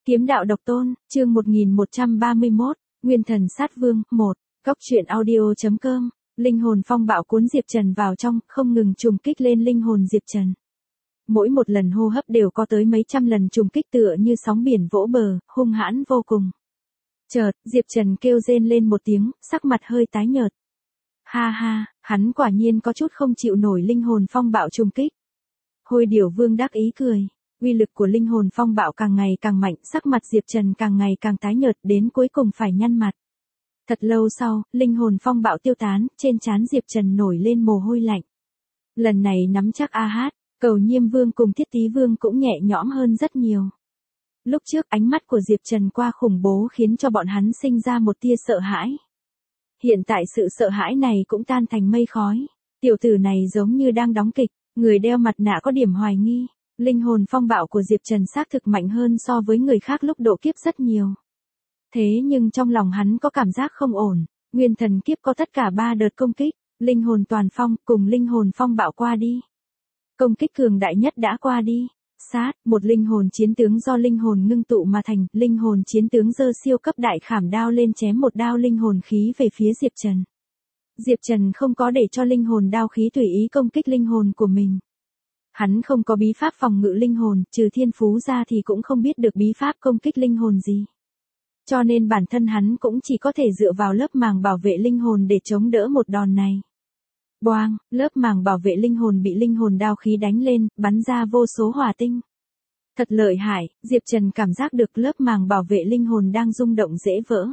Kiếm đạo độc tôn, chương 1131, Nguyên thần sát vương, 1, Cốc truyện audio.com, linh hồn phong bạo cuốn Diệp Trần vào trong, không ngừng trùng kích lên linh hồn Diệp Trần. Mỗi một lần hô hấp đều có tới mấy trăm lần trùng kích tựa như sóng biển vỗ bờ, hung hãn vô cùng. Chợt, Diệp Trần kêu rên lên một tiếng, sắc mặt hơi tái nhợt. Ha ha, hắn quả nhiên có chút không chịu nổi linh hồn phong bạo trùng kích. Hôi Điểu Vương đắc ý cười. Uy lực của linh hồn phong bạo càng ngày càng mạnh, sắc mặt Diệp Trần càng ngày càng tái nhợt, đến cuối cùng phải nhăn mặt. Thật lâu sau, linh hồn phong bạo tiêu tán, trên trán Diệp Trần nổi lên mồ hôi lạnh. Lần này nắm chắc Cầu Nhiêm Vương cùng Thiết Tý Vương cũng nhẹ nhõm hơn rất nhiều. Lúc trước ánh mắt của Diệp Trần qua khủng bố khiến cho bọn hắn sinh ra một tia sợ hãi. Hiện tại sự sợ hãi này cũng tan thành mây khói. Tiểu tử này giống như đang đóng kịch, người đeo mặt nạ có điểm hoài nghi. Linh hồn phong bạo của Diệp Trần xác thực mạnh hơn so với người khác lúc độ kiếp rất nhiều. Thế nhưng trong lòng hắn có cảm giác không ổn. Nguyên thần kiếp có tất cả 3 đợt công kích, linh hồn toàn phong cùng linh hồn phong bạo qua đi. Công kích cường đại nhất đã qua đi. Sát, một linh hồn chiến tướng do linh hồn ngưng tụ mà thành, linh hồn chiến tướng giơ siêu cấp đại khảm đao lên chém một đao linh hồn khí về phía Diệp Trần. Diệp Trần không có để cho linh hồn đao khí tùy ý công kích linh hồn của mình. Hắn không có bí pháp phòng ngự linh hồn, trừ thiên phú ra thì cũng không biết được bí pháp công kích linh hồn gì. Cho nên bản thân hắn cũng chỉ có thể dựa vào lớp màng bảo vệ linh hồn để chống đỡ một đòn này. Boang, lớp màng bảo vệ linh hồn bị linh hồn đao khí đánh lên, bắn ra vô số hỏa tinh. Thật lợi hại, Diệp Trần cảm giác được lớp màng bảo vệ linh hồn đang rung động dễ vỡ.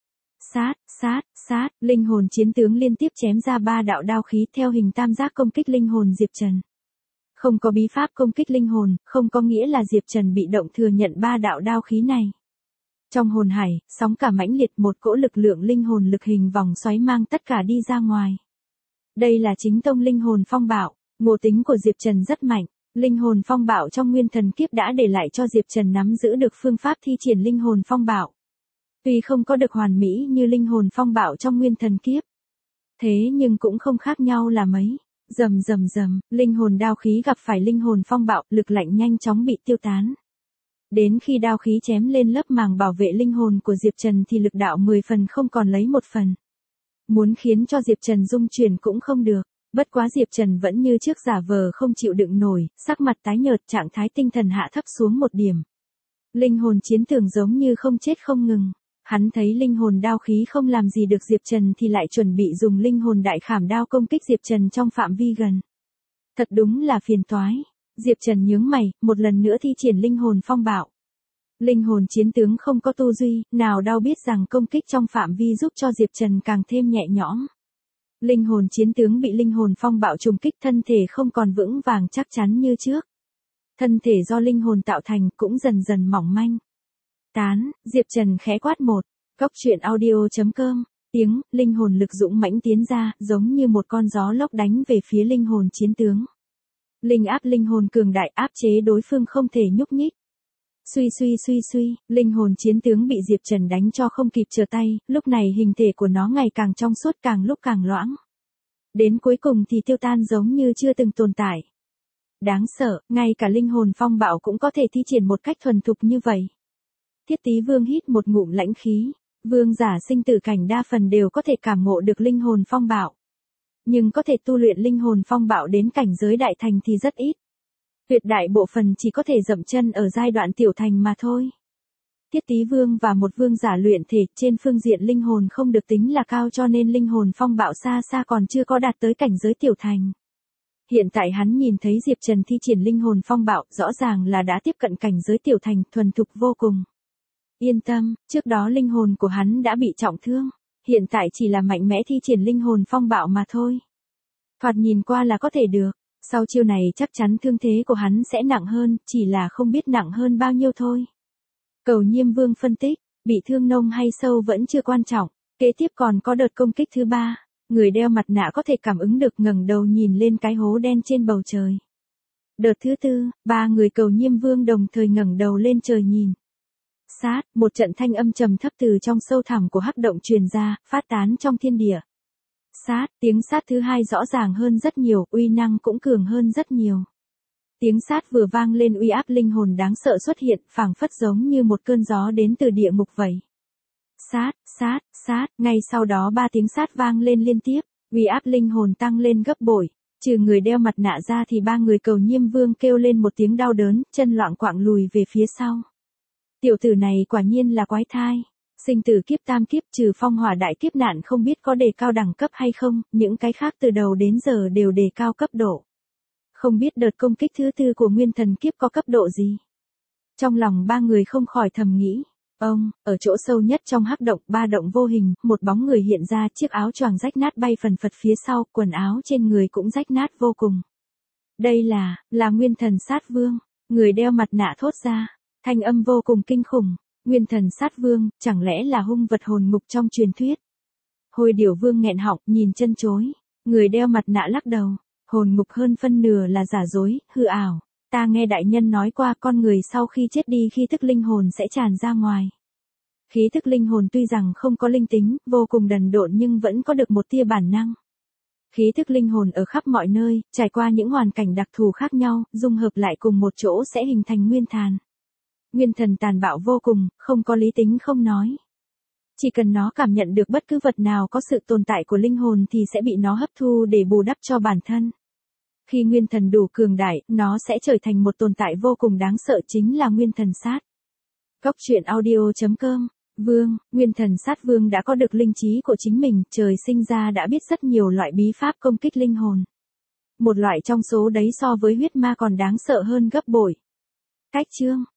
Sát, linh hồn chiến tướng liên tiếp chém ra 3 đạo đao khí theo hình tam giác công kích linh hồn Diệp Trần. Không có bí pháp công kích linh hồn, không có nghĩa là Diệp Trần bị động thừa nhận 3 đạo đao khí này. Trong hồn hải, sóng cả mãnh liệt, một cỗ lực lượng linh hồn lực hình vòng xoáy mang tất cả đi ra ngoài. Đây là chính tông linh hồn phong bạo, ngộ tính của Diệp Trần rất mạnh. Linh hồn phong bạo trong nguyên thần kiếp đã để lại cho Diệp Trần nắm giữ được phương pháp thi triển linh hồn phong bạo. Tuy không có được hoàn mỹ như linh hồn phong bạo trong nguyên thần kiếp, thế nhưng cũng không khác nhau là mấy. Rầm, linh hồn đao khí gặp phải linh hồn phong bạo, lực lạnh nhanh chóng bị tiêu tán. Đến khi đao khí chém lên lớp màng bảo vệ linh hồn của Diệp Trần thì lực đạo 10 phần không còn lấy 1 phần. Muốn khiến cho Diệp Trần rung chuyển cũng không được, bất quá Diệp Trần vẫn như trước giả vờ không chịu đựng nổi, sắc mặt tái nhợt, trạng thái tinh thần hạ thấp xuống 1 điểm. Linh hồn chiến tưởng giống như không chết không ngừng. Hắn thấy linh hồn đao khí không làm gì được Diệp Trần thì lại chuẩn bị dùng linh hồn đại khảm đao công kích Diệp Trần trong phạm vi gần. Thật đúng là phiền toái. Diệp Trần nhướng mày, một lần nữa thi triển linh hồn phong bạo. Linh hồn chiến tướng không có tu duy, nào đâu biết rằng công kích trong phạm vi giúp cho Diệp Trần càng thêm nhẹ nhõm. Linh hồn chiến tướng bị linh hồn phong bạo trùng kích, thân thể không còn vững vàng chắc chắn như trước. Thân thể do linh hồn tạo thành cũng dần dần mỏng manh. Tán, Diệp Trần khẽ quát một. Cốc truyện audio.com, tiếng, linh hồn lực dũng mãnh tiến ra, giống như một con gió lốc đánh về phía linh hồn chiến tướng. Linh áp linh hồn cường đại áp chế đối phương không thể nhúc nhích. Suy, linh hồn chiến tướng bị Diệp Trần đánh cho không kịp trở tay, lúc này hình thể của nó ngày càng trong suốt, càng lúc càng loãng. Đến cuối cùng thì tiêu tan giống như chưa từng tồn tại. Đáng sợ, ngay cả linh hồn phong bạo cũng có thể thi triển một cách thuần thục như vậy. Thiết Tý Vương hít một ngụm lãnh khí, vương giả sinh tử cảnh đa phần đều có thể cảm ngộ được linh hồn phong bạo. Nhưng có thể tu luyện linh hồn phong bạo đến cảnh giới đại thành thì rất ít. Tuyệt đại bộ phần chỉ có thể dậm chân ở giai đoạn tiểu thành mà thôi. Thiết Tý Vương và một vương giả luyện thể trên phương diện linh hồn không được tính là cao, cho nên linh hồn phong bạo xa xa còn chưa có đạt tới cảnh giới tiểu thành. Hiện tại hắn nhìn thấy Diệp Trần thi triển linh hồn phong bạo, rõ ràng là đã tiếp cận cảnh giới tiểu thành, thuần thục vô cùng. Yên tâm, trước đó linh hồn của hắn đã bị trọng thương, hiện tại chỉ là mạnh mẽ thi triển linh hồn phong bạo mà thôi. Thoạt nhìn qua là có thể được, sau chiêu này chắc chắn thương thế của hắn sẽ nặng hơn, chỉ là không biết nặng hơn bao nhiêu thôi. Cầu Nhiêm Vương phân tích, bị thương nông hay sâu vẫn chưa quan trọng, kế tiếp còn có đợt công kích thứ 3, người đeo mặt nạ có thể cảm ứng được, ngẩng đầu nhìn lên cái hố đen trên bầu trời. Đợt thứ 4, 3 người Cầu Nhiêm Vương đồng thời ngẩng đầu lên trời nhìn. Sát, một trận thanh âm trầm thấp từ trong sâu thẳm của hắc động truyền ra, phát tán trong thiên địa. Sát, tiếng sát thứ 2 rõ ràng hơn rất nhiều, uy năng cũng cường hơn rất nhiều. Tiếng sát vừa vang lên uy áp linh hồn đáng sợ xuất hiện, phảng phất giống như một cơn gió đến từ địa ngục vậy. Sát, sát, sát, ngay sau đó 3 tiếng sát vang lên liên tiếp, uy áp linh hồn tăng lên gấp bội. Trừ người đeo mặt nạ ra thì 3 người Cầu Nhiêm Vương kêu lên một tiếng đau đớn, chân loạng quạng lùi về phía sau. Tiểu tử này quả nhiên là quái thai. Sinh tử kiếp tam kiếp trừ phong hỏa đại kiếp nạn không biết có đề cao đẳng cấp hay không, những cái khác từ đầu đến giờ đều đề cao cấp độ. Không biết đợt công kích thứ 4 của nguyên thần kiếp có cấp độ gì. Trong lòng 3 người không khỏi thầm nghĩ. Ở chỗ sâu nhất trong hắc động, 3 động vô hình, một bóng người hiện ra, chiếc áo choàng rách nát bay phần phật phía sau, quần áo trên người cũng rách nát vô cùng. Đây là nguyên thần sát vương, người đeo mặt nạ thốt ra, thanh âm vô cùng kinh khủng. Nguyên thần sát vương, chẳng lẽ là hung vật hồn ngục trong truyền thuyết? Hôi điểu vương nghẹn họng, nhìn chân chối, người đeo mặt nạ lắc đầu, hồn ngục hơn phân nửa là giả dối, hư ảo. Ta nghe đại nhân nói qua con người sau khi chết đi khí thức linh hồn sẽ tràn ra ngoài. Khí thức linh hồn tuy rằng không có linh tính, vô cùng đần độn nhưng vẫn có được một tia bản năng. Khí thức linh hồn ở khắp mọi nơi, trải qua những hoàn cảnh đặc thù khác nhau, dung hợp lại cùng một chỗ sẽ hình thành nguyên thần. Nguyên thần tàn bạo vô cùng, không có lý tính không nói. Chỉ cần nó cảm nhận được bất cứ vật nào có sự tồn tại của linh hồn thì sẽ bị nó hấp thu để bù đắp cho bản thân. Khi nguyên thần đủ cường đại, nó sẽ trở thành một tồn tại vô cùng đáng sợ chính là nguyên thần sát. Góc truyện audio.com Vương, nguyên thần sát vương đã có được linh trí của chính mình, trời sinh ra đã biết rất nhiều loại bí pháp công kích linh hồn. Một loại trong số đấy so với huyết ma còn đáng sợ hơn gấp bội. Cách chương